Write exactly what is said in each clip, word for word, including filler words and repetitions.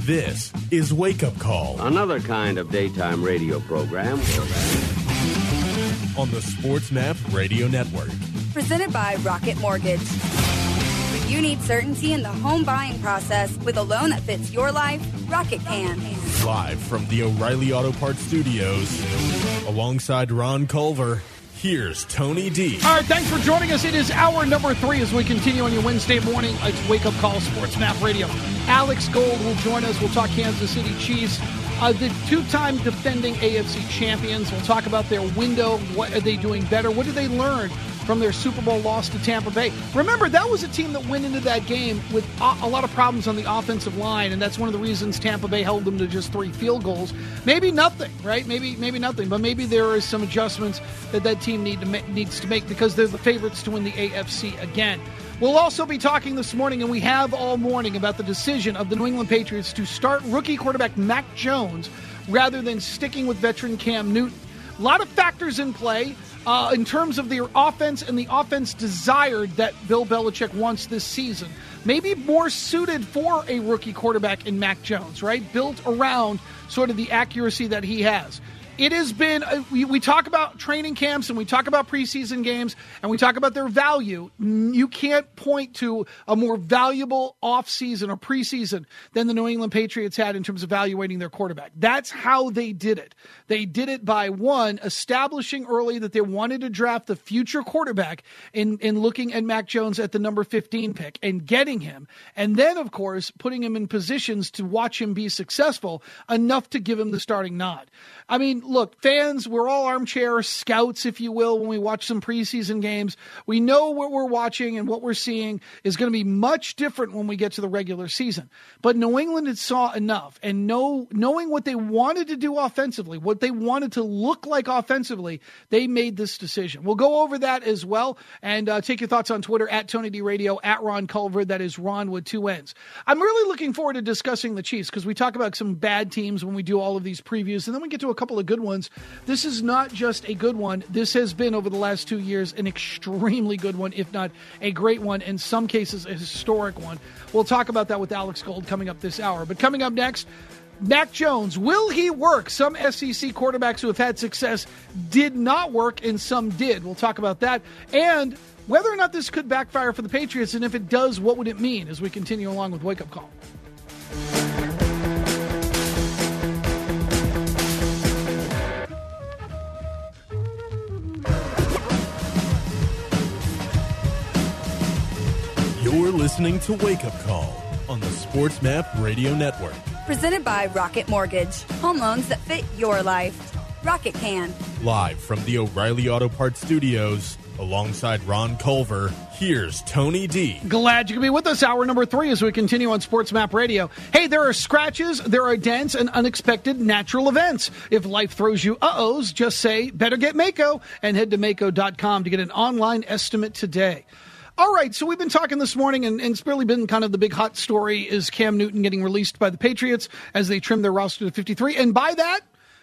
This is Wake Up Call. Another kind of daytime radio program. On the SportsMap Radio Network. Presented by Rocket Mortgage. When you need certainty in the home buying process with a loan that fits your life, Rocket can. Live from the O'Reilly Auto Parts Studios. Alongside Ron Culver, here's Tony D. All right, thanks for joining us. It is hour number three as we continue on your Wednesday morning. It's Wake Up Call, SportsMap Radio. Alex Gold will join us. We'll talk Kansas City Chiefs, uh, the two-time defending A F C champions. We'll talk about their window. What are they doing better? What did they learn from their Super Bowl loss to Tampa Bay? Remember, that was a team that went into that game with a lot of problems on the offensive line, and that's one of the reasons Tampa Bay held them to just three field goals. Maybe nothing, right? Maybe maybe nothing, but maybe there is some adjustments that that team need to ma- needs to make because they're the favorites to win the A F C again. We'll also be talking this morning, and we have all morning, about the decision of the New England Patriots to start rookie quarterback Mac Jones rather than sticking with veteran Cam Newton. A lot of factors in play. Uh, in terms of their offense and the offense desired that Bill Belichick wants this season. Maybe more suited for a rookie quarterback in Mac Jones, right? Built around sort of the accuracy that he has. It has been, uh, we, we talk about training camps and we talk about preseason games and we talk about their value. You can't point to a more valuable offseason or preseason than the New England Patriots had in terms of evaluating their quarterback. That's how they did it. They did it by, one, establishing early that they wanted to draft the future quarterback in, in looking at Mac Jones at the number fifteen pick and getting him. And then, of course, putting him in positions to watch him be successful enough to give him the starting nod. I mean, look, fans, we're all armchair scouts, if you will, when we watch some preseason games. We know what we're watching and what we're seeing is going to be much different when we get to the regular season. But New England had saw enough, and know, knowing what they wanted to do offensively, what they wanted to look like offensively, they made this decision. We'll go over that as well and uh, take your thoughts on Twitter at Tony D Radio, at Ron Culver. That is Ron with two N's. I'm really looking forward to discussing the Chiefs because we talk about some bad teams when we do all of these previews, and then we get to a couple of good ones. This is not just a good one. This has been, over the last two years, an extremely good one, if not a great one, in some cases a historic one. We'll talk about that with Alex Gold coming up this hour. But coming up next, Mac Jones, will he work? Some S E C quarterbacks who have had success did not work, and some did. We'll talk about that. And whether or not this could backfire for the Patriots, and if it does, what would it mean as we continue along with Wake Up Call? You're listening to Wake Up Call on the SportsMap Radio Network. Presented by Rocket Mortgage. Home loans that fit your life. Rocket can. Live from the O'Reilly Auto Parts Studios, alongside Ron Culver, here's Tony D. Glad you can be with us. Hour number three as we continue on SportsMap Radio. Hey, there are scratches, there are dents, and unexpected natural events. If life throws you uh-ohs, just say, better get Mako, and head to Mako dot com to get an online estimate today. All right, so we've been talking this morning, and, and it's really been kind of the big hot story is Cam Newton getting released by the Patriots as they trim their roster to fifty-three. And by that,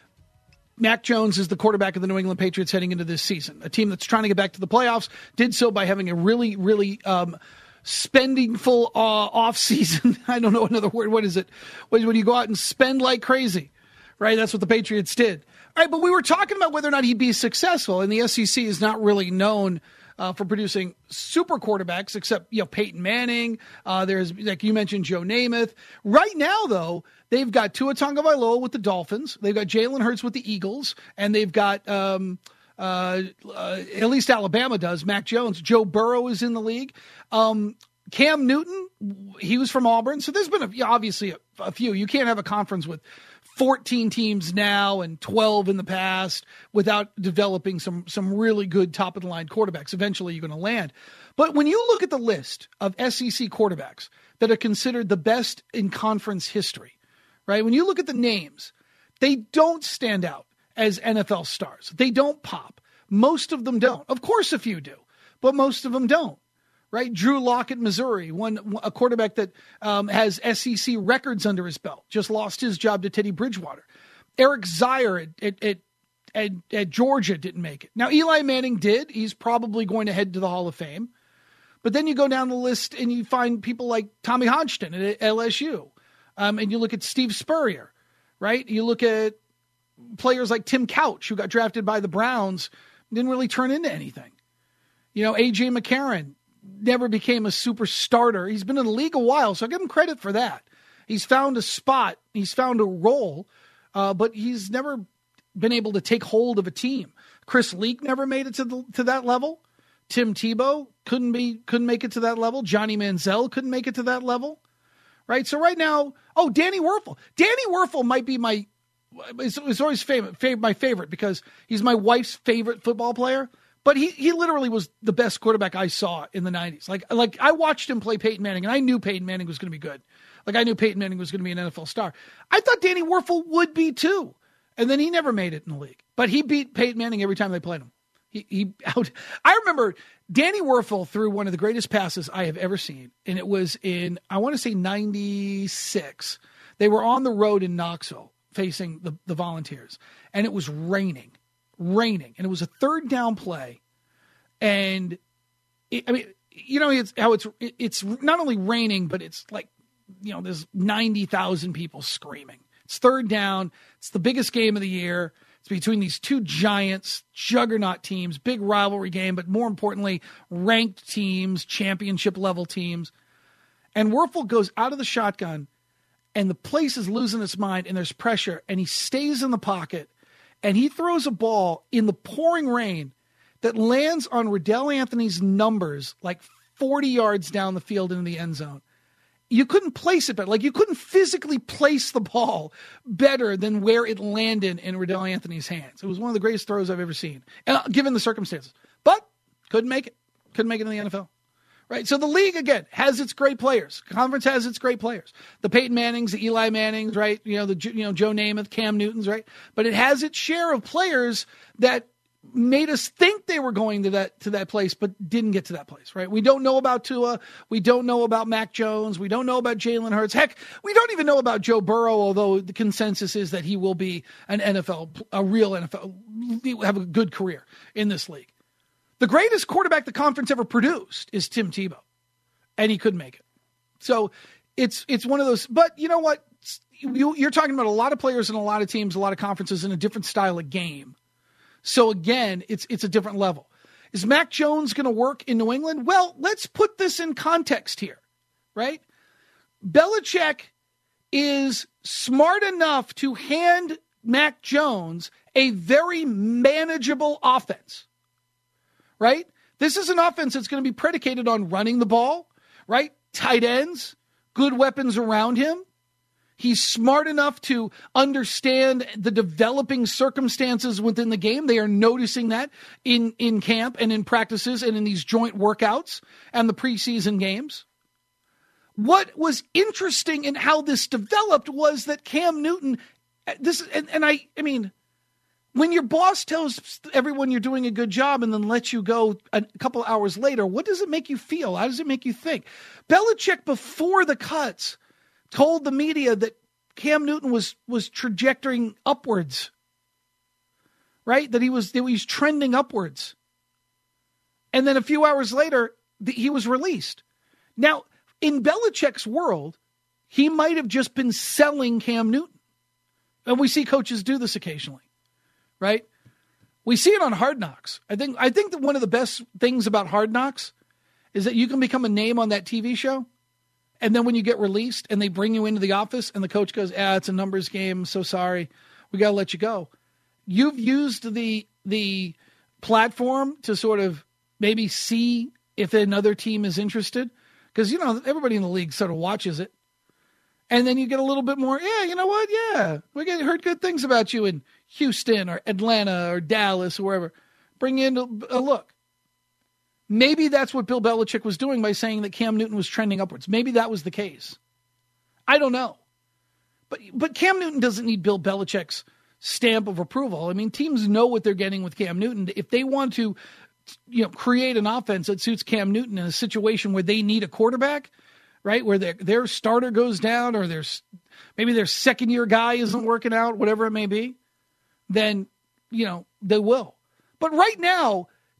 Mac Jones is the quarterback of the New England Patriots heading into this season. A team that's trying to get back to the playoffs did so by having a really, really um, spending-full uh, offseason. I don't know another word. What is it? When you go out and spend like crazy, right? That's what the Patriots did. All right, but we were talking about whether or not he'd be successful, and the S E C is not really known Uh, for producing super quarterbacks, except, you know, Peyton Manning. Uh, there's, like you mentioned, Joe Namath. Right now, though, they've got Tua Tagovailoa with the Dolphins. They've got Jalen Hurts with the Eagles. And they've got, um, uh, uh, at least Alabama does, Mac Jones. Joe Burrow is in the league. Um, Cam Newton, he was from Auburn. So there's been, a, obviously, a, a few. You can't have a conference with fourteen teams now and twelve in the past without developing some some really good top-of-the-line quarterbacks. Eventually you're going to land. But when you look at the list of S E C quarterbacks that are considered the best in conference history, right? When you look at the names, they don't stand out as N F L stars. They don't pop. Most of them don't. Of course a few do, but most of them don't. Right, Drew Lock at Missouri, one a quarterback that um, has S E C records under his belt, just lost his job to Teddy Bridgewater. Eric Zier at, at, at, at, at Georgia didn't make it. Now, Eli Manning did. He's probably going to head to the Hall of Fame. But then you go down the list and you find people like Tommy Hodgson at L S U. Um, and you look at Steve Spurrier, right? You look at players like Tim Couch, who got drafted by the Browns, didn't really turn into anything. You know, A J McCarron never became a super starter. He's been in the league a while, so I give him credit for that. He's found a spot. He's found a role, uh, but he's never been able to take hold of a team. Chris Leak never made it to the, to that level. Tim Tebow couldn't be couldn't make it to that level. Johnny Manziel couldn't make it to that level. Right? So right now, oh, Danny Werfel. Danny Werfel might be my it's, it's always favorite, fav, my favorite because he's my wife's favorite football player. But he he literally was the best quarterback I saw in the nineties. Like like I watched him play Peyton Manning, and I knew Peyton Manning was going to be good. Like I knew Peyton Manning was going to be an N F L star. I thought Danny Werfel would be too. And then he never made it in the league. But he beat Peyton Manning every time they played him. He, he out. I remember Danny Werfel threw one of the greatest passes I have ever seen. And it was in, I want to say ninety-six. They were on the road in Knoxville facing the, the Volunteers. And it was raining. Raining. And it was a third down play. And, it, I mean, you know it's how it's it, it's not only raining, but it's like, you know, there's ninety thousand people screaming. It's third down. It's the biggest game of the year. It's between these two giants, juggernaut teams, big rivalry game, but more importantly, ranked teams, championship-level teams. And Werfel goes out of the shotgun, and the place is losing its mind, and there's pressure, and he stays in the pocket, and he throws a ball in the pouring rain that lands on Riddell Anthony's numbers like forty yards down the field into the end zone. You couldn't place it better. Like, you couldn't physically place the ball better than where it landed in Riddell Anthony's hands. It was one of the greatest throws I've ever seen, and given the circumstances. But couldn't make it. Couldn't make it in the N F L. Right? So the league, again, has its great players. The conference has its great players. The Peyton Mannings, the Eli Mannings, right? You know, the you know Joe Namath, Cam Newtons, right? But it has its share of players that made us think they were going to that to that place, but didn't get to that place, right? We don't know about Tua. We don't know about Mac Jones. We don't know about Jalen Hurts. Heck, we don't even know about Joe Burrow, although the consensus is that he will be an N F L, a real N F L, have a good career in this league. The greatest quarterback the conference ever produced is Tim Tebow, and he couldn't make it. So it's it's one of those, but you know what? You, you're talking about a lot of players and a lot of teams, a lot of conferences in a different style of game. So again, it's it's a different level. Is Mac Jones going to work in New England? Well, let's put this in context here, right? Belichick is smart enough to hand Mac Jones a very manageable offense, right? This is an offense that's going to be predicated on running the ball, right? Tight ends, good weapons around him. He's smart enough to understand the developing circumstances within the game. They are noticing that in, in camp and in practices and in these joint workouts and the preseason games. What was interesting in how this developed was that Cam Newton, this and, and I, I mean, when your boss tells everyone you're doing a good job and then lets you go a couple hours later, what does it make you feel? How does it make you think? Belichick, before the cuts, told the media that Cam Newton was was trajectorying upwards, right? That he was that he was trending upwards. And then a few hours later, the, he was released. Now, in Belichick's world, he might have just been selling Cam Newton. And we see coaches do this occasionally, right? We see it on Hard Knocks. I think I think that one of the best things about Hard Knocks is that you can become a name on that T V show. And then when you get released and they bring you into the office and the coach goes, ah, it's a numbers game. I'm so sorry. We got to let you go. You've used the the platform to sort of maybe see if another team is interested. Because, you know, everybody in the league sort of watches it. And then you get a little bit more, yeah, you know what? Yeah, we get, heard good things about you in Houston or Atlanta or Dallas or wherever. Bring in a, a look. Maybe that's what Bill Belichick was doing by saying that Cam Newton was trending upwards. Maybe that was the case. I don't know. But but Cam Newton doesn't need Bill Belichick's stamp of approval. I mean, teams know what they're getting with Cam Newton. If they want to, you know, create an offense that suits Cam Newton in a situation where they need a quarterback, right, where their their starter goes down or their maybe their second-year guy isn't working out, whatever it may be, then, you know, they will. But right now,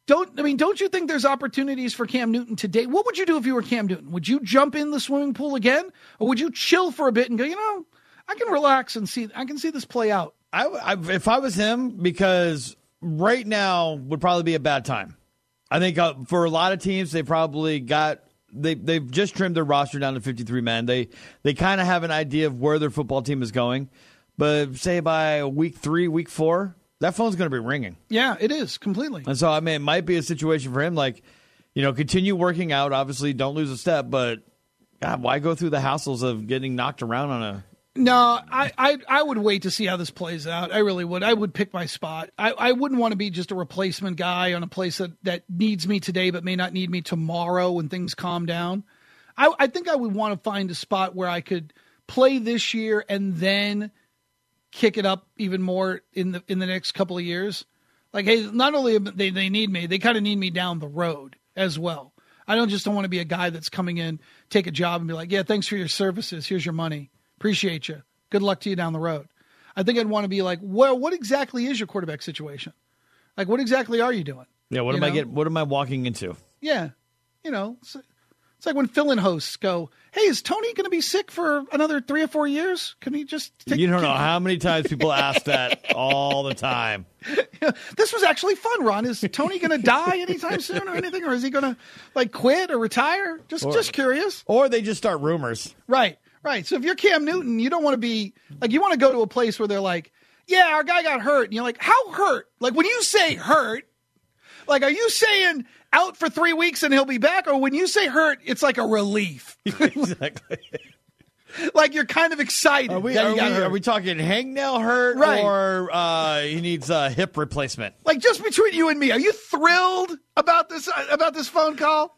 Don't I mean? Don't you think there's opportunities for Cam Newton today? What would you do if you were Cam Newton? Would you jump in the swimming pool again, or would you chill for a bit and go, you know, I can relax and see, I can see this play out? I, I if I was him, because right now would probably be a bad time. I think uh, for a lot of teams, they probably got they they've just trimmed their roster down to fifty-three men. They they kind of have an idea of where their football team is going, but say by week three, week four, that phone's going to be ringing. Yeah, it is completely. And so I mean, it might be a situation for him, like, you know, continue working out. Obviously, don't lose a step, but God, why go through the hassles of getting knocked around on a? No, I, I I would wait to see how this plays out. I really would. I would pick my spot. I, I wouldn't want to be just a replacement guy on a place that, that needs me today but may not need me tomorrow when things calm down. I, I think I would want to find a spot where I could play this year and then kick it up even more in the in the next couple of years. Like, hey, not only they they need me, they kind of need me down the road as well. I don't just don't want to be a guy that's coming in, take a job and be like, yeah, thanks for your services. Here's your money. Appreciate you. Good luck to you down the road. I think I'd want to be like, well, what exactly is your quarterback situation? Like, what exactly are you doing? Yeah, what you am know? I getting? What am I walking into? Yeah, you know, it's, it's like when fill-in hosts go, hey, is Tony going to be sick for another three or four years? Can he just take You don't know how many times people ask that all the time. Yeah, this was actually fun, Ron. Is Tony going to die anytime soon or anything? Or is he going to, like, quit or retire? Just, Or- just curious. Or they just start rumors. Right. Right. So if you're Cam Newton, you don't want to be like, you want to go to a place where they're like, yeah, our guy got hurt. And you're like, how hurt? Like, when you say hurt, like, are you saying out for three weeks and he'll be back? Or when you say hurt, it's like a relief. Exactly. Like, you're kind of excited. Are we, that he are, got we, hurt. are we talking hangnail hurt, Right. or uh, he needs a hip replacement? Like, just between you and me, are you thrilled about this, about this phone call?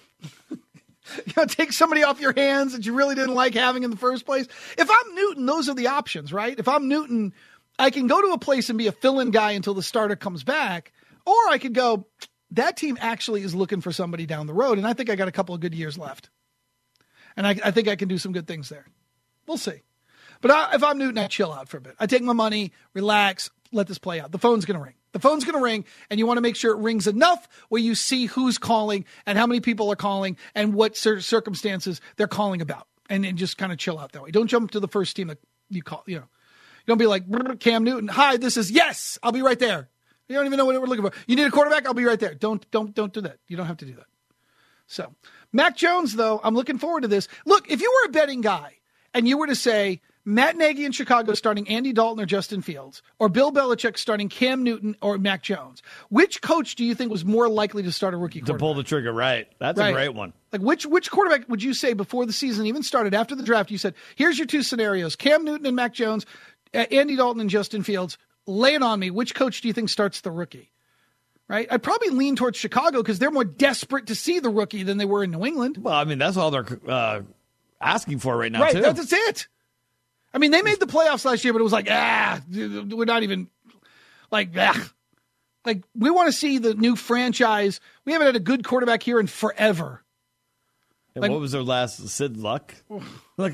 You know, take somebody off your hands that you really didn't like having in the first place. If I'm Newton, those are the options, right? If I'm Newton, I can go to a place and be a fill-in guy until the starter comes back, or I could go, that team actually is looking for somebody down the road, and I think I got a couple of good years left. And I, I think I can do some good things there. We'll see. But I, if I'm Newton, I chill out for a bit. I take my money, relax, let this play out. The phone's going to ring. The phone's going to ring, and you want to make sure it rings enough where you see who's calling and how many people are calling and what cir- circumstances they're calling about, and, and just kind of chill out that way. Don't jump to the first team that you call. You know, you don't be like, Cam Newton, hi, this is, yes, I'll be right there. You don't even know what we're looking for. You need a quarterback? I'll be right there. Don't, don't, don't do that. You don't have to do that. So, Mac Jones, though, I'm looking forward to this. Look, if you were a betting guy and you were to say, Matt Nagy in Chicago starting Andy Dalton or Justin Fields, or Bill Belichick starting Cam Newton or Mac Jones, which coach do you think was more likely to start a rookie quarterback? To pull the trigger, right. That's Right. a great one. Like, which which quarterback would you say before the season even started, after the draft, you said, here's your two scenarios, Cam Newton and Mac Jones, uh, Andy Dalton and Justin Fields, lay it on me. Which coach do you think starts the rookie? Right? I'd probably lean towards Chicago because they're more desperate to see the rookie than they were in New England. Well, I mean, that's all they're uh, asking for right now, Right, too. that's it. I mean, they made the playoffs last year, but it was like, ah, we're not even, like, ah. Like, we want to see the new franchise. We haven't had a good quarterback here in forever. And like- what was their last, Sid Luck? Like,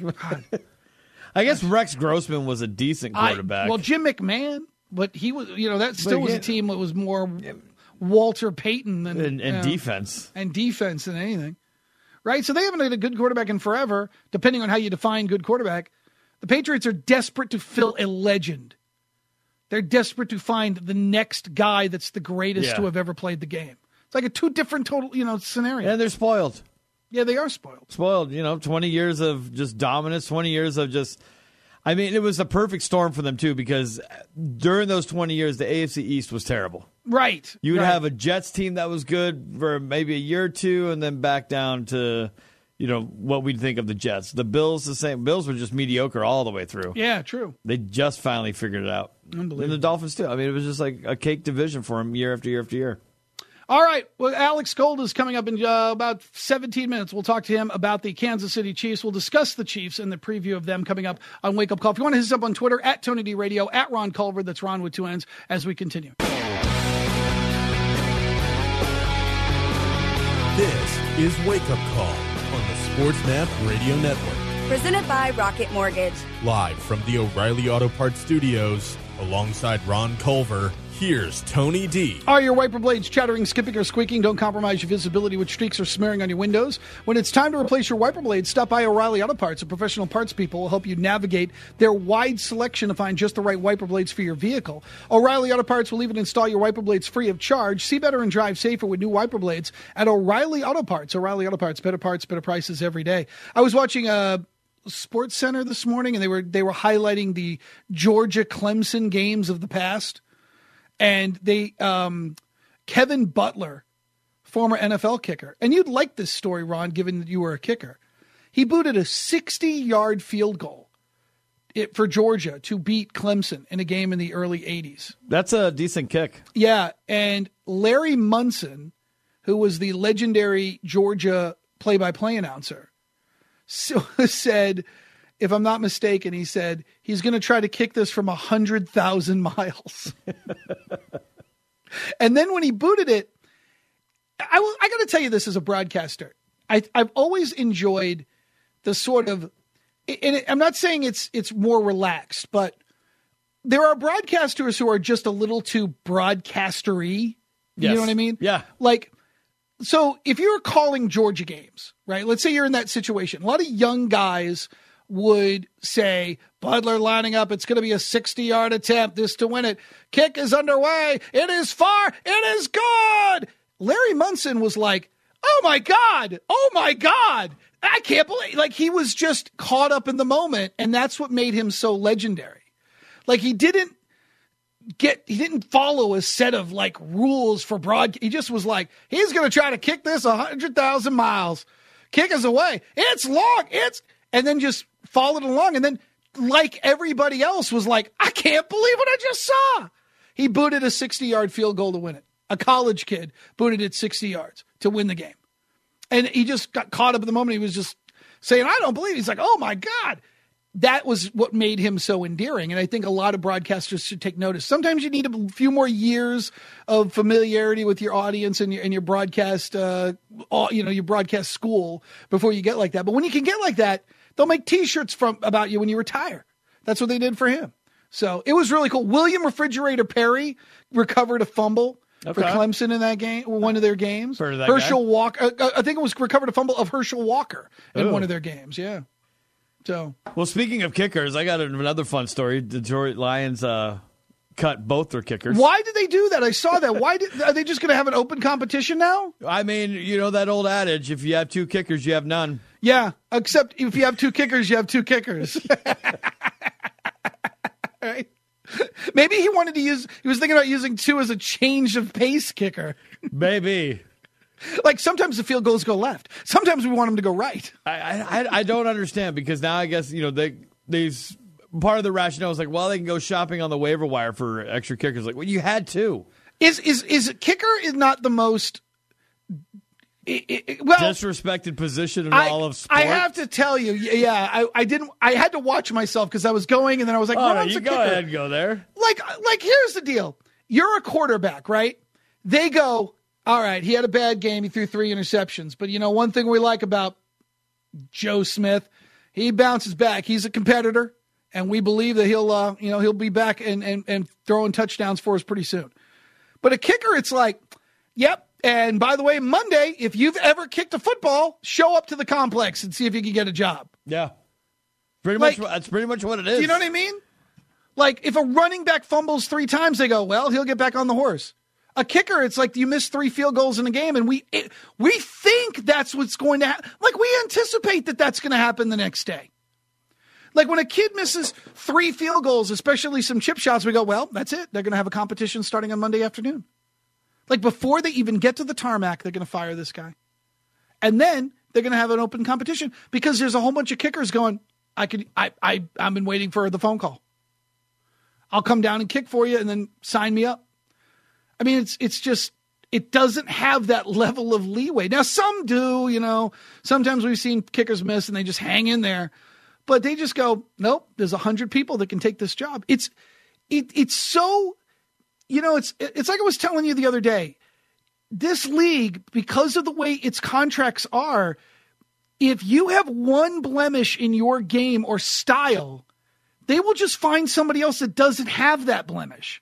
I guess Rex Grossman was a decent quarterback. I, well, Jim McMahon, but he was, you know, that still was a again- team that was more Walter Payton than, and and you know, defense. and defense than anything. Right? So they haven't had a good quarterback in forever, depending on how you define good quarterback. The Patriots are desperate to fill a legend. They're desperate to find the next guy that's the greatest Yeah. to have ever played the game. It's like a two different total, you know, scenario. And they're spoiled. Yeah, they are spoiled. Spoiled, you know, twenty years of just dominance, twenty years of just, I mean, it was a perfect storm for them, too, because during those twenty years, the A F C East was terrible. Right. You would right. have a Jets team that was good for maybe a year or two, and then back down to, you know, what we'd think of the Jets. The Bills, the same. Bills were just mediocre all the way through. Yeah, true. They just finally figured it out. Unbelievable. And the Dolphins, too. I mean, it was just like a cake division for them year after year after year. All right. Well, Alex Gold is coming up in uh, about seventeen minutes. We'll talk to him about the Kansas City Chiefs. We'll discuss the Chiefs and the preview of them coming up on Wake Up Call. If you want to hit us up on Twitter, at Tony D Radio, at Ron Culver, that's Ron with two N's, as we continue. This is Wake Up Call on the Sports Map Radio Network. Presented by Rocket Mortgage. Live from the O'Reilly Auto Parts Studios, alongside Ron Culver, here's Tony D. Are your wiper blades chattering, skipping, or squeaking? Don't compromise your visibility with streaks or smearing on your windows. When it's time to replace your wiper blades, stop by O'Reilly Auto Parts. A professional parts people will help you navigate their wide selection to find just the right wiper blades for your vehicle. O'Reilly Auto Parts will even install your wiper blades free of charge. See better and drive safer with new wiper blades at O'Reilly Auto Parts. O'Reilly Auto Parts, better parts, better prices every day. I was watching a Sports Center this morning, and they were they were highlighting the Georgia Clemson games of the past. And they, um, Kevin Butler, former N F L kicker, and you'd like this story, Ron, given that you were a kicker. He booted a sixty-yard field goal it, for Georgia to beat Clemson in a game in the early eighties. That's a decent kick. Yeah, and Larry Munson, who was the legendary Georgia play-by-play announcer, so, said, if I'm not mistaken, he said, he's going to try to kick this from one hundred thousand miles. And then when he booted it, I, will, I got to tell you this as a broadcaster. I, I've always enjoyed the sort of, and it, I'm not saying it's it's more relaxed, but there are broadcasters who are just a little too broadcastery. Yes. You know what I mean? Yeah. Like, so if you're calling Georgia games, right, let's say you're in that situation, a lot of young guys would say, Butler lining up, it's going to be a sixty-yard attempt, this to win it. Kick is underway. It is far. It is good. Larry Munson was like, oh, my God. Oh, my God. I can't believe, like, he was just caught up in the moment, and that's what made him so legendary. Like, he didn't get, he didn't follow a set of, like, rules for broad. He just was like, he's going to try to kick this one hundred thousand miles. Kick is away. It's long. It's, and then just followed along. And then, like everybody else, was like, I can't believe what I just saw. He booted a sixty-yard field goal to win it. A college kid booted it sixty yards to win the game. And he just got caught up in the moment. He was just saying, I don't believe it. He's like, oh, my God. That was what made him so endearing. And I think a lot of broadcasters should take notice. Sometimes you need a few more years of familiarity with your audience and your, and your broadcast, uh, you know, your broadcast school before you get like that. But when you can get like that, they'll make T-shirts from about you when you retire. That's what they did for him. So it was really cool. William Refrigerator Perry recovered a fumble okay. for Clemson in that game, one of their games. Heard of that Herschel guy? Walker, uh, I think it was recovered a fumble of Herschel Walker in Ooh. one of their games. Yeah. So well, speaking of kickers, I got another fun story. Detroit Lions uh, cut both their kickers. Why did they do that? I saw that. Why did are they just going to have an open competition now? I mean, you know that old adage: if you have two kickers, you have none. Yeah, except if you have two kickers, you have two kickers. Right? Maybe he wanted to use. He was thinking about using two as a change of pace kicker. Maybe. Like sometimes the field goals go left. Sometimes we want them to go right. I I, I don't understand because now I guess you know they these part of the rationale is like, well, they can go shopping on the waiver wire for extra kickers. Like, well, you had two. Is is is kicker is not the most it, it, well disrespected position in I, all of sports? I have to tell you, yeah, I, I didn't. I had to watch myself because I was going, and then I was like, oh, no, you a go kicker. ahead, go there. Like like here's the deal: you're a quarterback, right? They go. All right, he had a bad game. He threw three interceptions. But, you know, one thing we like about Joe Smith, he bounces back. He's a competitor, and we believe that he'll, uh, you know, he'll be back and, and, and throwing touchdowns for us pretty soon. But a kicker, it's like, yep. And by the way, Monday, if you've ever kicked a football, show up to the complex and see if you can get a job. Yeah. Pretty like, much. That's pretty much what it is. Do you know what I mean? Like, if a running back fumbles three times, they go, well, he'll get back on the horse. A kicker, it's like you miss three field goals in a game, and we it, we think that's what's going to happen. Like, we anticipate that that's going to happen the next day. Like, when a kid misses three field goals, especially some chip shots, we go, well, that's it. They're going to have a competition starting on Monday afternoon. Like, before they even get to the tarmac, they're going to fire this guy. And then they're going to have an open competition because there's a whole bunch of kickers going, I could, I, I, I've been waiting for the phone call. I'll come down and kick for you and then sign me up. I mean, it's it's just, it doesn't have that level of leeway. Now, some do, you know. Sometimes we've seen kickers miss and they just hang in there. But they just go, nope, there's one hundred people that can take this job. It's it it's so, you know, it's it's like I was telling you the other day. This league, because of the way its contracts are, if you have one blemish in your game or style, they will just find somebody else that doesn't have that blemish.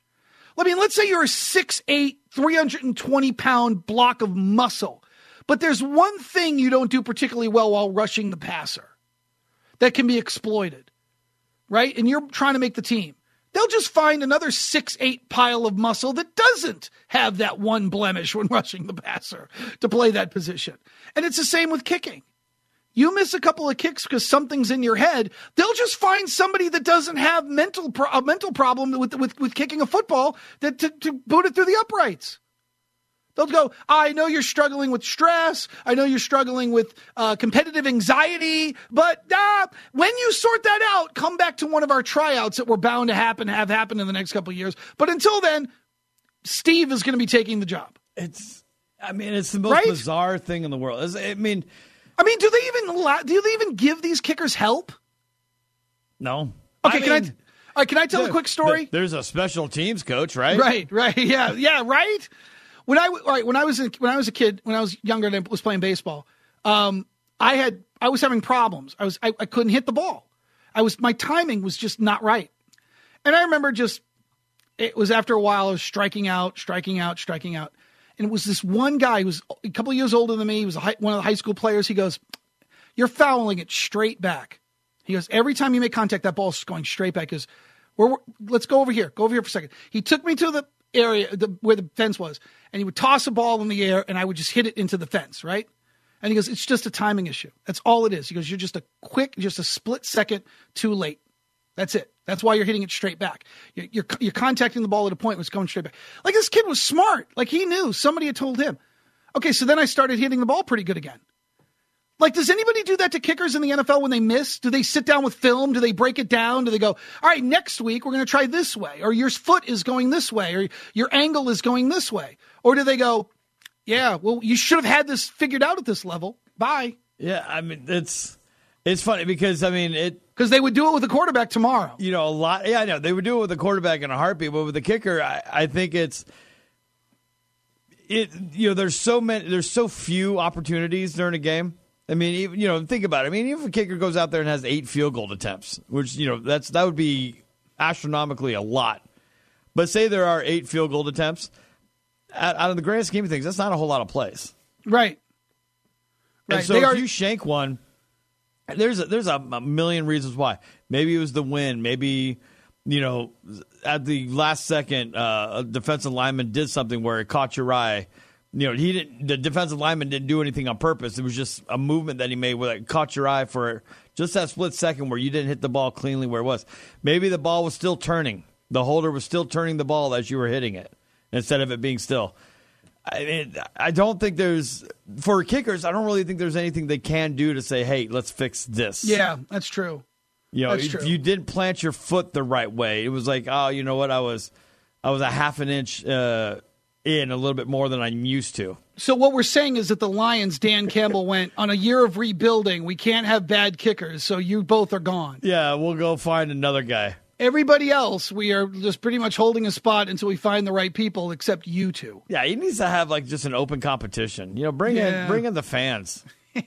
I mean, let's say you're a six eight, three hundred twenty pound block of muscle, but there's one thing you don't do particularly well while rushing the passer that can be exploited, right? And you're trying to make the team. They'll just find another six eight pile of muscle that doesn't have that one blemish when rushing the passer to play that position. And it's the same with kicking. You miss a couple of kicks because something's in your head, they'll just find somebody that doesn't have mental pro- a mental problem with, with, with kicking a football that to, to boot it through the uprights. They'll go, I know you're struggling with stress. I know you're struggling with uh, competitive anxiety. But uh, when you sort that out, come back to one of our tryouts that we're bound to happen, have happen in the next couple of years. But until then, Steve is going to be taking the job. It's, I mean, it's the most right? bizarre thing in the world. It's, I mean, I mean, do they even allow, do they even give these kickers help? No. Okay, I can mean, I? All right, can I tell a quick story? There's a special teams coach, right? Right, right, yeah, yeah, right. When I all right, when I was in, when I was a kid, when I was younger and I was playing baseball, um, I had I was having problems. I was I, I couldn't hit the ball. I was my timing was just not right, and I remember just it was after a while I was striking out, striking out, striking out, and it was this one guy who was a couple of years older than me. He was a high, one of the high school players. He goes, "You're fouling it straight back." He goes, "Every time you make contact, that ball's going straight back." He goes, we're, let's go over here. Go over here for a second. He took me to the area the, where the fence was, and he would toss a ball in the air, and I would just hit it into the fence, right? And he goes, it's just a timing issue. That's all it is. He goes, you're just a quick, just a split second too late. That's it. That's why you're hitting it straight back. You're, you're, you're contacting the ball at a point where it's going straight back. Like, this kid was smart. Like, he knew. Somebody had told him. Okay, so then I started hitting the ball pretty good again. Like, does anybody do that to kickers in the N F L when they miss? Do they sit down with film? Do they break it down? Do they go, all right, next week we're going to try this way, or your foot is going this way, or your angle is going this way? Or do they go, yeah, well, you should have had this figured out at this level. Bye. Yeah, I mean, it's it's funny because, I mean, it... Because they would do it with a quarterback tomorrow. You know, a lot... Yeah, I know. They would do it with a quarterback in a heartbeat, but with the kicker, I, I think it's... it. You know, there's so many... There's so few opportunities during a game. I mean, even, you know, think about it. I mean, even if a kicker goes out there and has eight field goal attempts, which, you know, that's that would be astronomically a lot. But say there are eight field goal attempts, out, out of the grand scheme of things, that's not a whole lot of plays. Right. And right. so they if are... you shank one, there's a, there's a, a million reasons why. Maybe it was the wind. Maybe, you know, at the last second, uh, a defensive lineman did something where it caught your eye. You know, he didn't. The defensive lineman didn't do anything on purpose. It was just a movement that he made where it caught your eye for just that split second where you didn't hit the ball cleanly where it was. Maybe the ball was still turning. The holder was still turning the ball as you were hitting it instead of it being still. I mean, I don't think there's for kickers. I don't really think there's anything they can do to say, "Hey, let's fix this." Yeah, that's true. You know, that's if true. you didn't plant your foot the right way, it was like, oh, you know what? I was, I was a half an inch. Uh, in a little bit more than I'm used to. So what we're saying is that the Lions, Dan Campbell went, on a year of rebuilding, we can't have bad kickers, so you both are gone. Yeah, we'll go find another guy. Everybody else, we are just pretty much holding a spot until we find the right people, except you two. Yeah, he needs to have like just an open competition. You know, bring Yeah. in bring in the fans.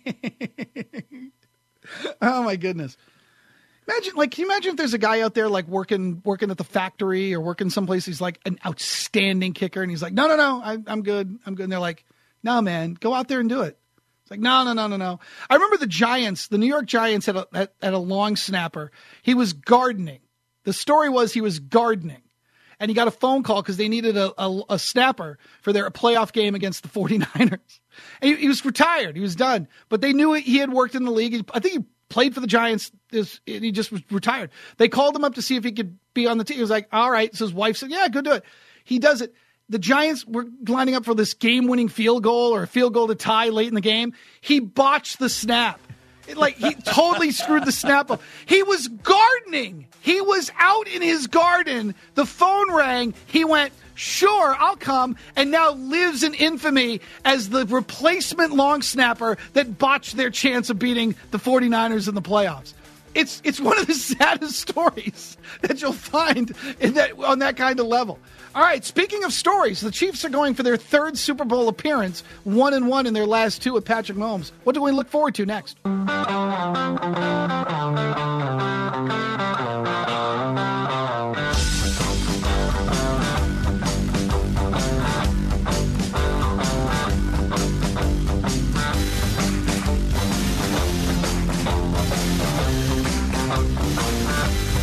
Oh my goodness. Imagine, like, can you imagine if there's a guy out there like working working at the factory or working someplace? He's like an outstanding kicker, and he's like, no, no, no, I, I'm good, I'm good. And they're like, no, man, go out there and do it. It's like, no, no, no, no, no. I remember the Giants, the New York Giants had a had, had a long snapper. He was gardening. The story was he was gardening, and he got a phone call because they needed a, a, a snapper for their playoff game against the 49ers. And he, he was retired. He was done. But they knew he had worked in the league. I think he played for the Giants. He just was retired. They called him up to see if he could be on the team. He was like, all right. So his wife said, yeah, go do it. He does it. The Giants were lining up for this game-winning field goal or a field goal to tie late in the game. He botched the snap. It, like, he totally screwed the snap up. He was gardening. He was out in his garden. The phone rang. He went, sure, I'll come, and now lives in infamy as the replacement long snapper that botched their chance of beating the 49ers in the playoffs. It's it's one of the saddest stories that you'll find in that on that kind of level. All right, speaking of stories, the Chiefs are going for their third Super Bowl appearance, one and one in their last two with Patrick Mahomes. What do we look forward to next?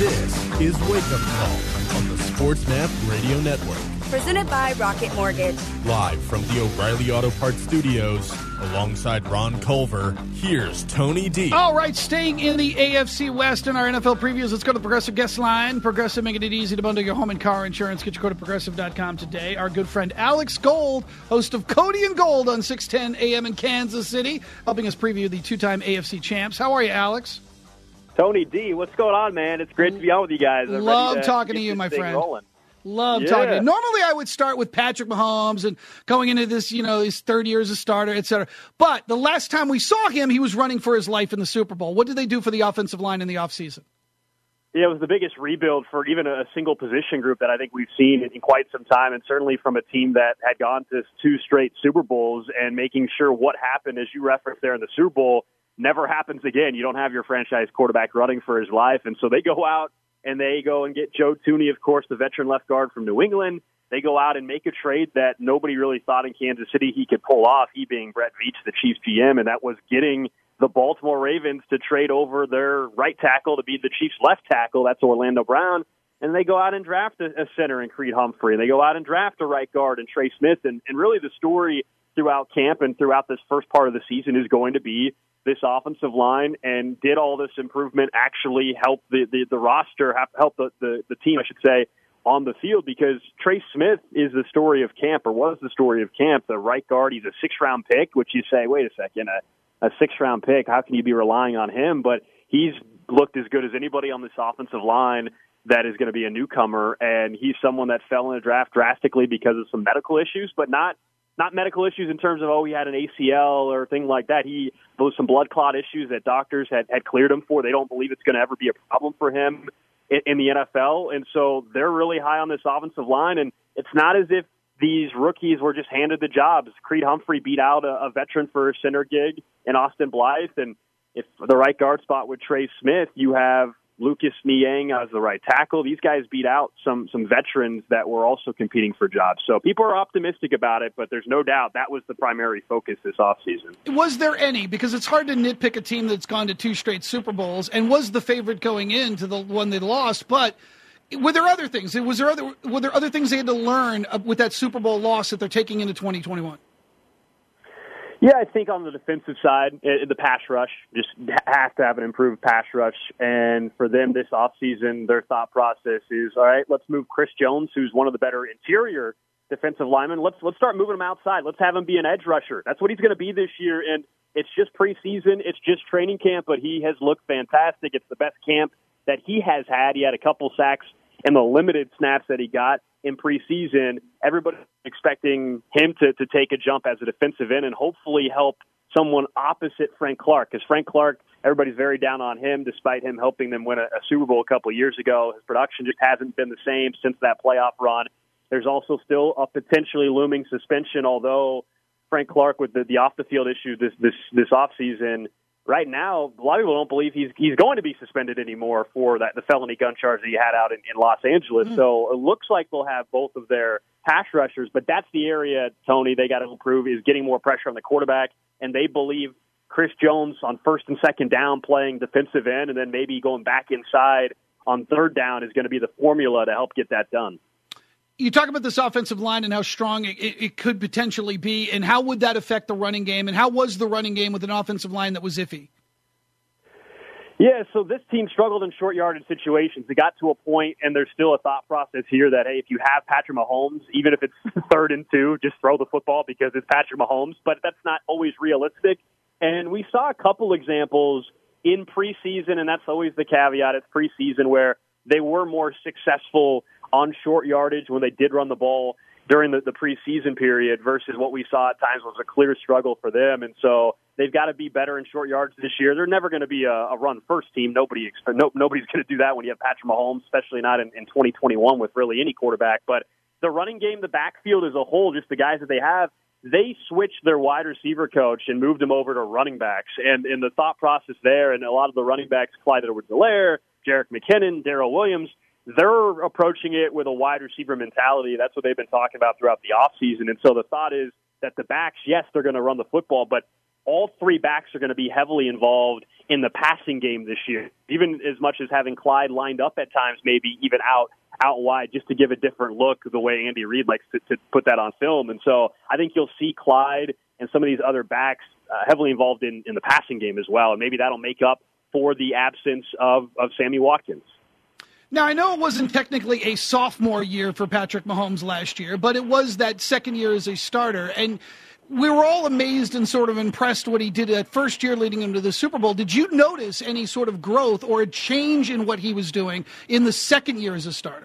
This is Wake Up Call on the Sports Map Radio Network. Presented by Rocket Mortgage. Live from the O'Reilly Auto Parts Studios, alongside Ron Culver, here's Tony D. All right, staying in the A F C West in our N F L previews, let's go to the Progressive Guest Line. Progressive, making it easy to bundle your home and car insurance. Get your code at progressive dot com today. Our good friend Alex Gold, host of Cody and Gold on six ten A M in Kansas City, helping us preview the two-time A F C champs. How are you, Alex? Tony D, what's going on, man? It's great to be on with you guys. I'm Love ready to talking to get you, this my thing friend. rolling. Love Yeah. talking. Normally, I would start with Patrick Mahomes and going into this, you know, his third year as a starter, et cetera. But the last time we saw him, he was running for his life in the Super Bowl. What did they do for the offensive line in the offseason? Yeah, it was the biggest rebuild for even a single position group that I think we've seen in quite some time, and certainly from a team that had gone to two straight Super Bowls and making sure what happened, as you referenced there in the Super Bowl, never happens again. You don't have your franchise quarterback running for his life, and so they go out and they go and get Joe Thuney, of course, the veteran left guard from New England. They go out and make a trade that nobody really thought in Kansas City he could pull off, he being Brett Veach, the Chiefs G M, and that was getting the Baltimore Ravens to trade over their right tackle to be the Chiefs' left tackle. That's Orlando Brown. And they go out and draft a, a center in Creed Humphrey. And they go out and draft a right guard in Trey Smith. And, and really the story throughout camp and throughout this first part of the season is going to be this offensive line, and did all this improvement actually help the, the, the roster, help the, the, the team, I should say, on the field? Because Trey Smith is the story of camp, or was the story of camp, the right guard. He's a six-round pick, which you say, wait a second, a, a six-round pick, how can you be relying on him? But he's looked as good as anybody on this offensive line that is going to be a newcomer, and he's someone that fell in the draft drastically because of some medical issues, but not Not medical issues in terms of, oh, he had an A C L or thing like that. He there was some blood clot issues that doctors had, had cleared him for. They don't believe it's going to ever be a problem for him in, in the N F L. And so they're really high on this offensive line. And it's not as if these rookies were just handed the jobs. Creed Humphrey beat out a, a veteran for a center gig in Austin Blythe. And if the right guard spot with Trey Smith, you have Lucas Niang as the right tackle. These guys beat out some some veterans that were also competing for jobs. So people are optimistic about it, but there's no doubt that was the primary focus this offseason. Was there any? Because it's hard to nitpick a team that's gone to two straight Super Bowls and was the favorite going into the one they lost, but were there other things? Was there other were there other things they had to learn with that Super Bowl loss that they're taking into twenty twenty-one? Yeah, I think on the defensive side, the pass rush just has to have an improved pass rush. And for them this offseason, their thought process is, all right, let's move Chris Jones, who's one of the better interior defensive linemen. Let's let's start moving him outside. Let's have him be an edge rusher. That's what he's going to be this year. And it's just preseason. It's just training camp, but he has looked fantastic. It's the best camp that he has had. He had a couple sacks in the limited snaps that he got in preseason. Everybody's expecting him to, to take a jump as a defensive end and hopefully help someone opposite Frank Clark. Because Frank Clark, everybody's very down on him despite him helping them win a, a Super Bowl a couple of years ago. His production just hasn't been the same since that playoff run. There's also still a potentially looming suspension, although Frank Clark with the, the off-the-field issue this, this, this offseason, right now, a lot of people don't believe he's he's going to be suspended anymore for that the felony gun charge that he had out in, in Los Angeles. Mm. So it looks like they'll have both of their pass rushers, but that's the area, Tony, they got to improve, is getting more pressure on the quarterback, and they believe Chris Jones on first and second down playing defensive end and then maybe going back inside on third down is going to be the formula to help get that done. You talk about this offensive line and how strong it, it could potentially be, and how would that affect the running game, and how was the running game with an offensive line that was iffy? Yeah, so this team struggled in short yardage situations. It got to a point, and there's still a thought process here that, hey, if you have Patrick Mahomes, even if it's third and two, just throw the football because it's Patrick Mahomes, but that's not always realistic. And we saw a couple examples in preseason, and that's always the caveat, it's preseason, where they were more successful on short yardage when they did run the ball during the, the preseason period versus what we saw at times was a clear struggle for them. And so they've got to be better in short yards this year. They're never going to be a, a run-first team. Nobody, no, nobody's going to do that when you have Patrick Mahomes, especially not in, in twenty twenty-one with really any quarterback. But the running game, the backfield as a whole, just the guys that they have, they switched their wide receiver coach and moved him over to running backs. And, and the thought process there, and a lot of the running backs, Clyde Edwards-Helaire, Jerick McKinnon, Darrell Williams, they're approaching it with a wide receiver mentality. That's what they've been talking about throughout the offseason. And so the thought is that the backs, yes, they're going to run the football, but all three backs are going to be heavily involved in the passing game this year, even as much as having Clyde lined up at times, maybe even out out wide, just to give a different look the way Andy Reid likes to, to put that on film. And so I think you'll see Clyde and some of these other backs uh, heavily involved in, in the passing game as well, and maybe that'll make up for the absence of, of Sammy Watkins. Now, I know it wasn't technically a sophomore year for Patrick Mahomes last year, but it was that second year as a starter. And we were all amazed and sort of impressed what he did that first year leading him to the Super Bowl. Did you notice any sort of growth or a change in what he was doing in the second year as a starter?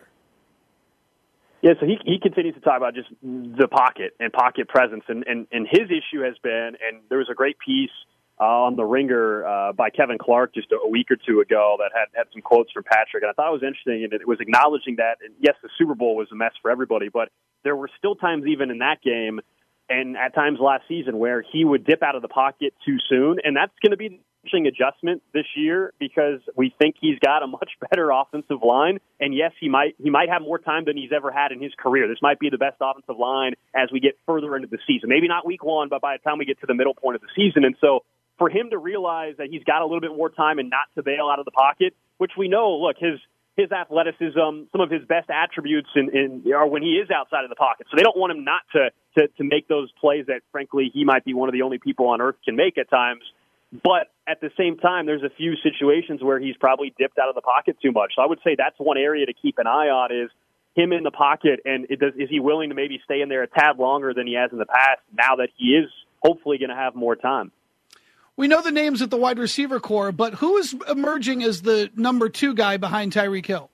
Yeah, so he he continues to talk about just the pocket and pocket presence. And, and, and his issue has been, and there was a great piece Uh, on the Ringer uh, by Kevin Clark just a, a week or two ago that had, had some quotes from Patrick, and I thought it was interesting, and it was acknowledging that, and yes, the Super Bowl was a mess for everybody, but there were still times even in that game and at times last season where he would dip out of the pocket too soon, and that's going to be an interesting adjustment this year because we think he's got a much better offensive line, and yes, he might he might have more time than he's ever had in his career. This might be the best offensive line as we get further into the season. Maybe not week one, but by the time we get to the middle point of the season, and so for him to realize that he's got a little bit more time and not to bail out of the pocket, which we know, look, his his athleticism, some of his best attributes in, in, are when he is outside of the pocket. So they don't want him not to, to, to make those plays that, frankly, he might be one of the only people on earth can make at times. But at the same time, there's a few situations where he's probably dipped out of the pocket too much. So I would say that's one area to keep an eye on is him in the pocket, and it does, is he willing to maybe stay in there a tad longer than he has in the past now that he is hopefully going to have more time? We know the names at the wide receiver core, but who is emerging as the number two guy behind Tyreek Hill?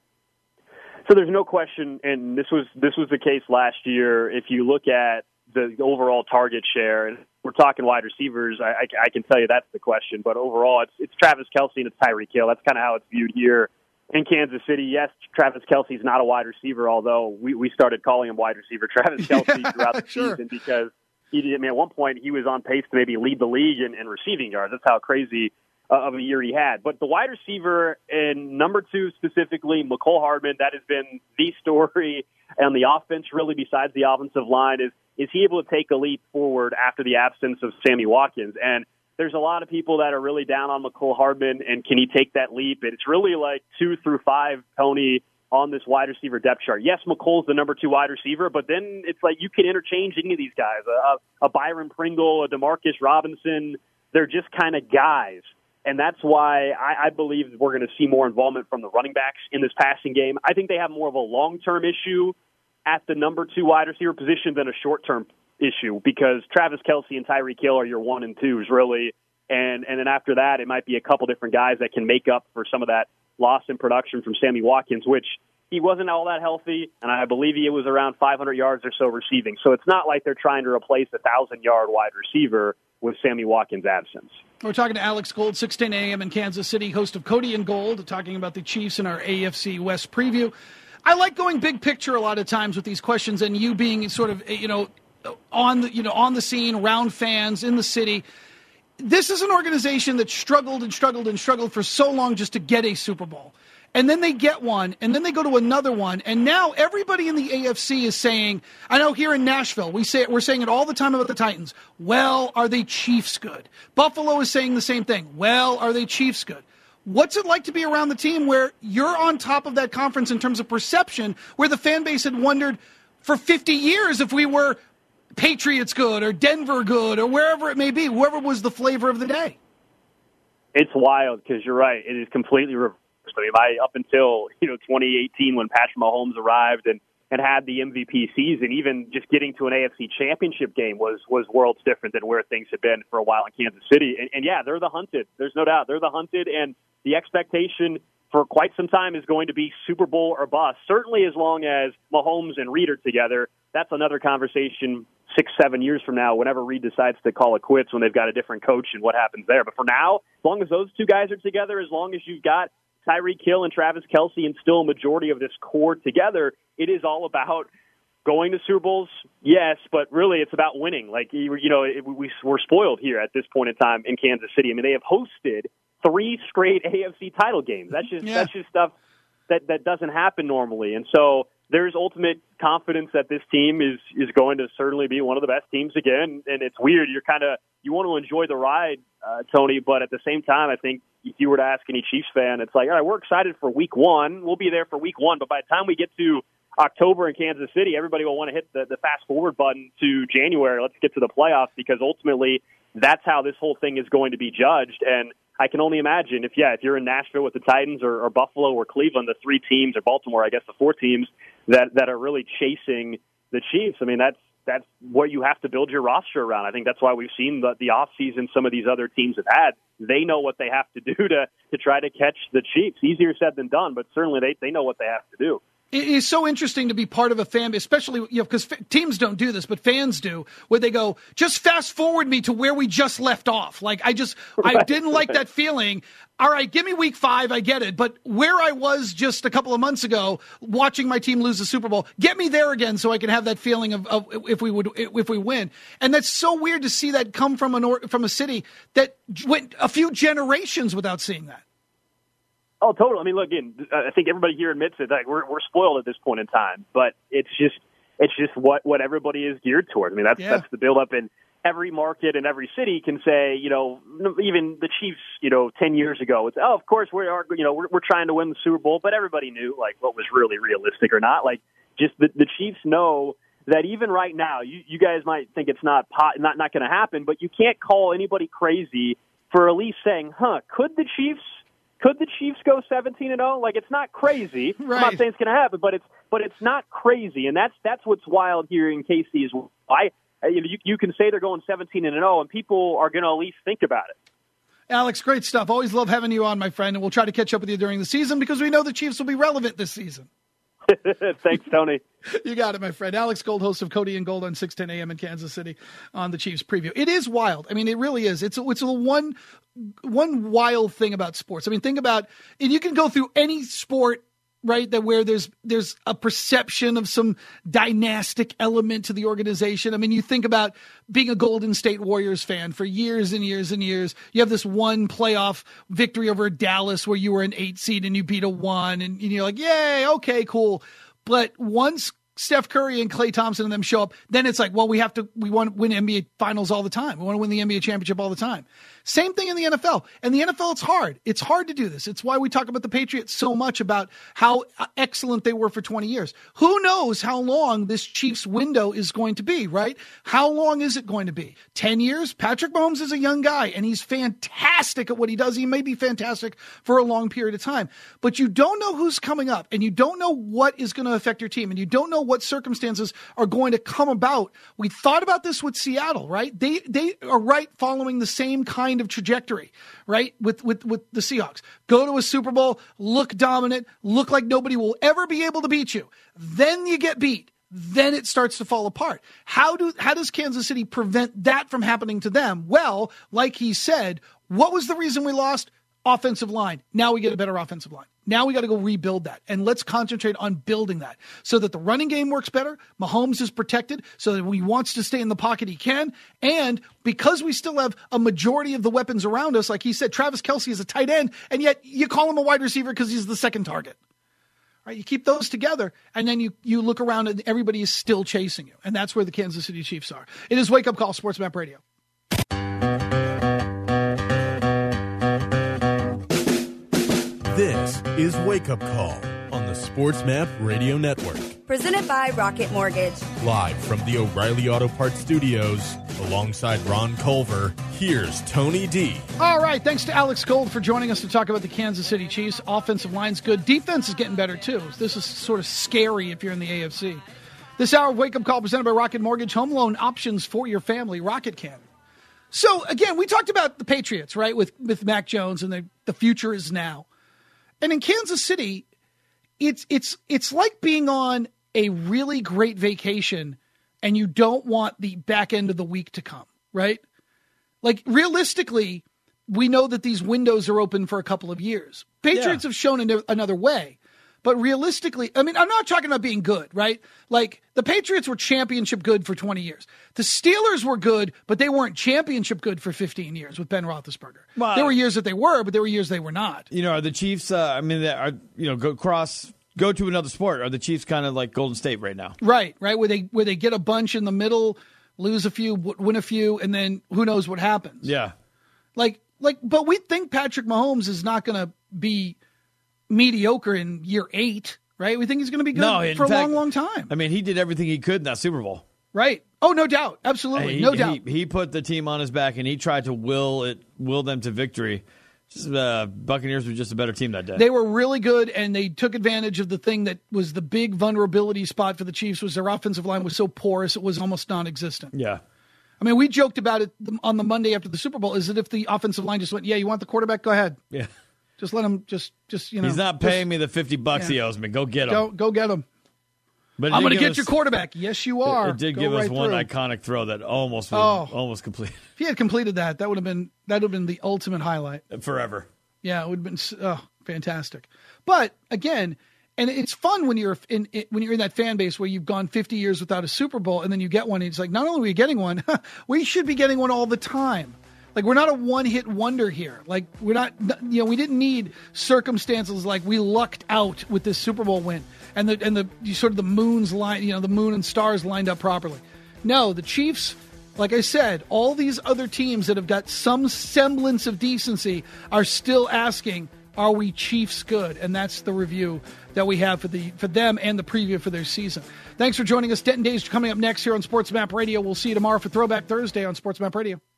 So there's no question, and this was this was the case last year. If you look at the overall target share, and we're talking wide receivers, I, I, I can tell you that's the question. But overall, it's it's Travis Kelce and it's Tyreek Hill. That's kind of how it's viewed here in Kansas City. Yes, Travis Kelce's not a wide receiver, although we, we started calling him wide receiver Travis Kelce yeah, throughout the sure. season because he did. I mean, at one point he was on pace to maybe lead the league in, in receiving yards. That's how crazy uh, of a year he had. But the wide receiver and number two specifically, Mecole Hardman, that has been the story on the offense, really, besides the offensive line, is is he able to take a leap forward after the absence of Sammy Watkins? And there's a lot of people that are really down on Mecole Hardman, and can he take that leap? And it's really like two through five, Tony, on this wide receiver depth chart. Yes, McColl's the number two wide receiver, but then it's like you can interchange any of these guys. A, a Byron Pringle, a Demarcus Robinson, they're just kind of guys. And that's why I, I believe we're going to see more involvement from the running backs in this passing game. I think they have more of a long-term issue at the number two wide receiver position than a short-term issue because Travis Kelce and Tyreek Hill are your one and twos, really. And, and then after that, it might be a couple different guys that can make up for some of that loss in production from Sammy Watkins, which he wasn't all that healthy, and I believe he was around five hundred yards or so receiving. So it's not like they're trying to replace a one thousand-yard wide receiver with Sammy Watkins' absence. We're talking to Alex Gold, six ten a.m. in Kansas City, host of Cody and Gold, talking about the Chiefs in our A F C West preview. I like going big picture a lot of times with these questions, and you being sort of, you know, on the, you know, on the scene, around fans, in the city. This is an organization that struggled and struggled and struggled for so long just to get a Super Bowl. And then they get one, and then they go to another one, and now everybody in the A F C is saying, I know here in Nashville, we say, we're saying it all the time about the Titans, well, are they Chiefs good? Buffalo is saying the same thing, well, are they Chiefs good? What's it like to be around the team where you're on top of that conference in terms of perception, where the fan base had wondered for fifty years if we were Patriots good or Denver good or wherever it may be, whoever was the flavor of the day? It's wild because you're right. It is completely reversed. I mean, I, up until you know twenty eighteen when Patrick Mahomes arrived and, and had the M V P season, even just getting to an A F C championship game was was worlds different than where things had been for a while in Kansas City. And, and yeah, they're the hunted. There's no doubt. They're the hunted, and the expectation for quite some time is going to be Super Bowl or bust, certainly as long as Mahomes and Reid are together. That's another conversation six, seven years from now, whenever Reid decides to call it quits when they've got a different coach and what happens there. But for now, as long as those two guys are together, as long as you've got Tyreek Hill and Travis Kelce and still a majority of this core together, it is all about going to Super Bowls, yes, but really it's about winning. Like, you know, it, we, we're spoiled here at this point in time in Kansas City. I mean, they have hosted three straight A F C title games. That's just yeah. that's just stuff that, that doesn't happen normally. And so there's ultimate confidence that this team is is going to certainly be one of the best teams again. And it's weird. You're kind of you want to enjoy the ride, uh, Tony, but at the same time, I think if you were to ask any Chiefs fan, it's like, all right, we're excited for week one. We'll be there for week one. But by the time we get to October in Kansas City, everybody will want to hit the, the fast forward button to January. Let's get to the playoffs, because ultimately that's how this whole thing is going to be judged. And I can only imagine if, yeah, if you're in Nashville with the Titans or, or Buffalo or Cleveland, the three teams, or Baltimore, I guess the four teams that, that are really chasing the Chiefs. I mean, that's that's what you have to build your roster around. I think that's why we've seen the, the offseason some of these other teams have had. They know what they have to do to, to try to catch the Chiefs. Easier said than done, but certainly they, they know what they have to do. It is so interesting to be part of a fan, especially, you know, because f- teams don't do this, but fans do, where they go, just fast forward me to where we just left off. Like, I just, right. I didn't like that feeling. All right, give me week five, I get it. But where I was just a couple of months ago watching my team lose the Super Bowl, get me there again so I can have that feeling of, of if we would, if we win. And that's so weird to see that come from an or, from a city that went a few generations without seeing that. Oh, totally. I mean, look, again, I think everybody here admits it. Like, we're we're spoiled at this point in time, but it's just it's just what, what everybody is geared toward. I mean, that's yeah. that's the buildup, and every market and every city can say, you know, even the Chiefs, you know, ten years ago, it's oh, of course we are, you know, we're, we're trying to win the Super Bowl, but everybody knew like what was really realistic or not. Like, just the, the Chiefs know that even right now, you, you guys might think it's not pot, not not going to happen, but you can't call anybody crazy for at least saying, huh, could the Chiefs? Could the Chiefs go seventeen and oh? Like, it's not crazy. Right. I'm not saying it's going to happen, but it's but it's not crazy, and that's that's what's wild here in K C is why you, you can say they're going seventeen and oh, and people are going to at least think about it. Alex, great stuff. Always love having you on, my friend, and we'll try to catch up with you during the season because we know the Chiefs will be relevant this season. Thanks, Tony. You got it, my friend. Alex Gold, host of Cody and Gold on six ten a.m. in Kansas City on the Chiefs preview. It is wild. I mean, it really is. It's it's the one one wild thing about sports. I mean, think about, and you can go through any sport, right, that where there's there's a perception of some dynastic element to the organization. I mean, you think about being a Golden State Warriors fan for years and years and years. You have this one playoff victory over Dallas where you were an eight seed and you beat a one, and, and you're like, yay, okay, cool. But once Steph Curry and Klay Thompson and them show up, then it's like, well, we have to, we want to win N B A finals all the time. We want to win the N B A championship all the time. Same thing in the N F L. And the N F L, it's hard. It's hard to do this. It's why we talk about the Patriots so much, about how excellent they were for twenty years. Who knows how long this Chiefs window is going to be, right? How long is it going to be? ten years? Patrick Mahomes is a young guy, and he's fantastic at what he does. He may be fantastic for a long period of time. But you don't know who's coming up, and you don't know what is going to affect your team, and you don't know what circumstances are going to come about. We thought about this with Seattle, right? They they are right following the same kind of trajectory, right? With, with, with the Seahawks. Go to a Super Bowl, look dominant, look like nobody will ever be able to beat you. Then you get beat. Then it starts to fall apart. How do, how does Kansas City prevent that from happening to them? Well, like he said, what was the reason we lost? Offensive line. Now we get a better offensive line. Now we got to go rebuild that. And let's concentrate on building that so that the running game works better. Mahomes is protected so that when he wants to stay in the pocket, he can. And because we still have a majority of the weapons around us, like he said, Travis Kelce is a tight end, and yet you call him a wide receiver because he's the second target. Right? You keep those together, and then you, you look around and everybody is still chasing you. And that's where the Kansas City Chiefs are. It is Wake Up Call, Sports Map Radio. This is Wake Up Call on the Sports Map Radio Network. Presented by Rocket Mortgage. Live from the O'Reilly Auto Parts Studios, alongside Ron Culver, here's Tony D. All right, thanks to Alex Gold for joining us to talk about the Kansas City Chiefs. Offensive line's good. Defense is getting better, too. This is sort of scary if you're in the A F C. This hour of Wake Up Call presented by Rocket Mortgage. Home loan options for your family. Rocket can. So, again, we talked about the Patriots, right, with, with Mac Jones, and the, the future is now. And in Kansas City, it's it's it's like being on a really great vacation and you don't want the back end of the week to come, right? Like, realistically, we know that these windows are open for a couple of years. Patriots yeah. have shown an, another way. But realistically, I mean, I'm not talking about being good, right? Like, the Patriots were championship good for twenty years. The Steelers were good, but they weren't championship good for fifteen years with Ben Roethlisberger. Well, there were years that they were, but there were years they were not. You know, are the Chiefs, uh, I mean, are, you know, go across go to another sport. Are the Chiefs kind of like Golden State right now? Right, right, where they where they get a bunch in the middle, lose a few, win a few, and then who knows what happens. Yeah. Like, like, but we think Patrick Mahomes is not going to be mediocre in year eight, right? We think he's going to be good no, for a fact, long, long time. I mean, he did everything he could in that Super Bowl. Right. Oh, no doubt. Absolutely. He, no doubt. He, he put the team on his back, and he tried to will it, will them to victory. Just, uh, Buccaneers were just a better team that day. They were really good, and they took advantage of the thing that was the big vulnerability spot for the Chiefs was their offensive line was so porous it was almost non-existent. Yeah. I mean, we joked about it on the Monday after the Super Bowl, is that if the offensive line just went, yeah, you want the quarterback? Go ahead. Yeah. Just let him, just, just you know. He's not paying me the fifty bucks yeah. he owes me. Go get him. Go, go get him. But I'm going to get us, your quarterback. Yes, you are. It, it did go give right us one through. iconic throw that almost Oh. almost completed. If he had completed that, that would have been that would have been the ultimate highlight. Forever. Yeah, it would have been oh, fantastic. But again, and it's fun when you're in when you're in that fan base where you've gone fifty years without a Super Bowl, and then you get one. And it's like, not only are we getting one, we should be getting one all the time. Like, we're not a one-hit wonder here. Like, we're not, you know, we didn't need circumstances like we lucked out with this Super Bowl win and the and the sort of the moon's line, you know, the moon and stars lined up properly. No, the Chiefs, like I said, all these other teams that have got some semblance of decency are still asking, are we Chiefs good? And that's the review that we have for the for them and the preview for their season. Thanks for joining us. Denton Days coming up next here on Sports Map Radio. We'll see you tomorrow for Throwback Thursday on Sports Map Radio.